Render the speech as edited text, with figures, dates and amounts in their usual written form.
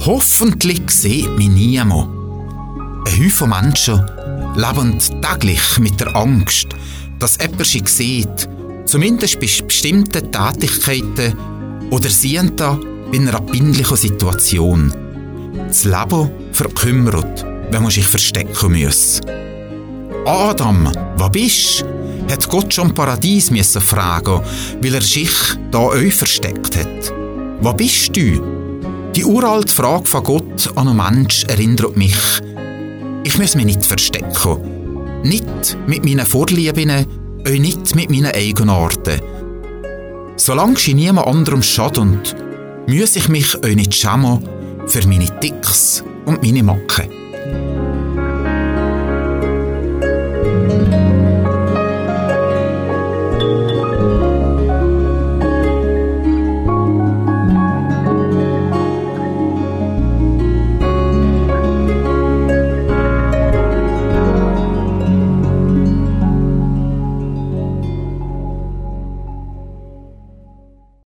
Hoffentlich sieht mich niemand. Ein Haufen Menschen leben täglich mit der Angst, dass jemand sie sieht, zumindest bei bestimmten Tätigkeiten oder sehen da in einer peinlichen Situation. Das Leben verkümmert, wenn man sich verstecken muss. Adam, wo bist du? Hat Gott schon im Paradies müssen fragen, weil er sich da euch versteckt hat. Wo bist du? Die uralte Frage von Gott an einen Mensch erinnert mich. Ich muss mich nicht verstecken. Nicht mit meinen Vorlieben, auch nicht mit meinen Eigenarten. Solange ich niemand anderem schadet, muss ich mich auch nicht schämen für meine Ticks und meine Macken.